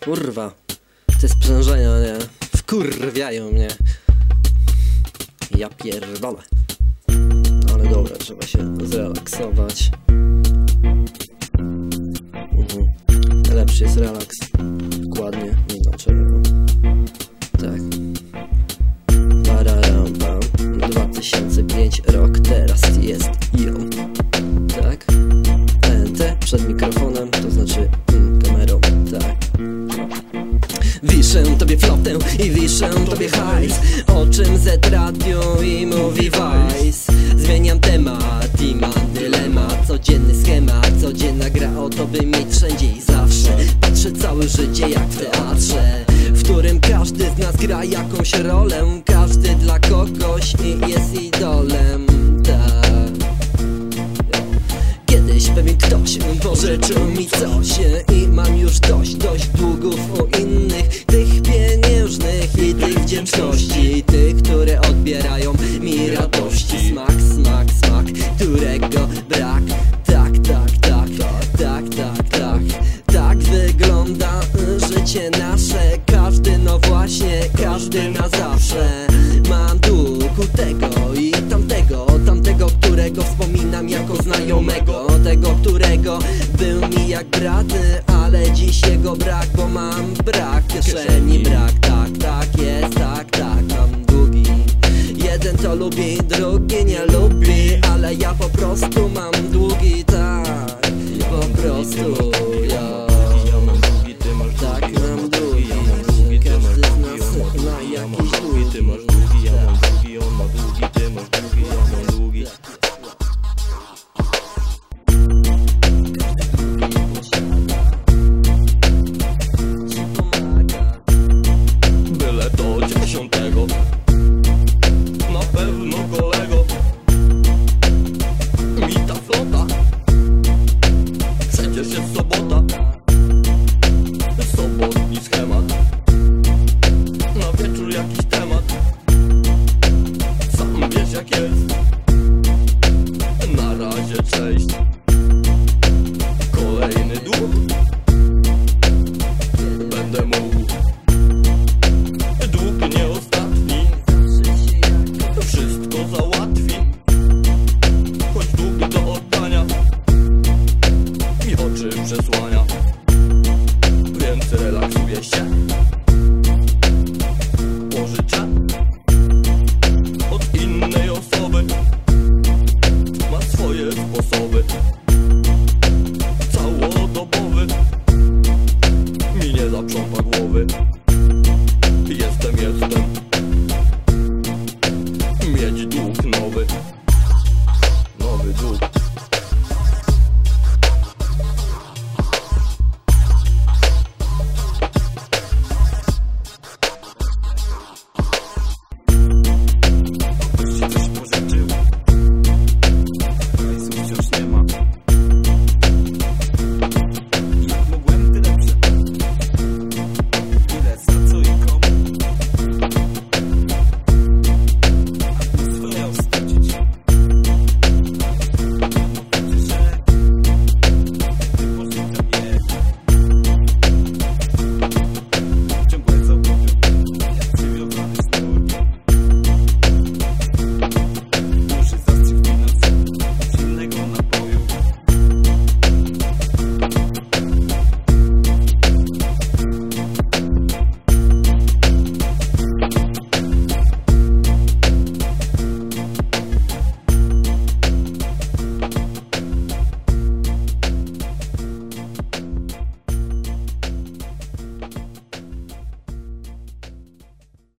Kurwa, te sprężenia, nie? Wkurwiają mnie. Ja pierdolę. Ale dobra, trzeba się zrelaksować. Lepszy jest relaks. Dokładnie, nie dlaczego. Tak. Pararam, pam. 2005 rok, teraz jest ją. Tak. TNT przed mikrofonem, to znaczy kamerą, tak. Wiszę tobie flotę i wiszę tobie hajs. O czym Z-Radio i mówi Vice. Zmieniam temat i mam dylemat. Codzienny schemat, codzienna gra o to, by mieć wszędzie i zawsze. Patrzę całe życie jak w teatrze, w którym każdy z nas gra jakąś rolę. Każdy dla kogoś i jest idolem, tak. Kiedyś pewien ktoś pożyczył mi coś i mam już dość długów u innych, tych pieniężnych i tych wdzięczności, tych, które odbierają mi radości. Smak, smak, smak, którego brak. Tak, tak, tak, tak, tak, tak. Tak wygląda życie nasze. Każdy, no właśnie, każdy na zawsze. Mam dług u tego i tamtego, którego wspominam jako znajomego. Tego, którego był mi jak brat, ale dziś jego brak, bo mam brak kieszeni, brak, tak, tak jest, tak, tak, mam długi. Jeden to lubi, drugi nie lubi, ale ja po prostu mam długi, tak, po prostu ja. Tak, mam długi, każdy z nas ma jakiś długi. Ty masz długi, ja mam długi, on ma długi, ty masz długi, ja mam długi. Byle do 10. Na pewno kolego. Mi ta flota. Przecież jest sobota. Sobotni schemat. Na wieczór jakiś temat. Sam wiesz jak jest. Na razie cześć. Kolejny dług będę mógł. Dług nie ostatni. Wszystko załatwi. Choć dług do oddania mi oczy przesłania.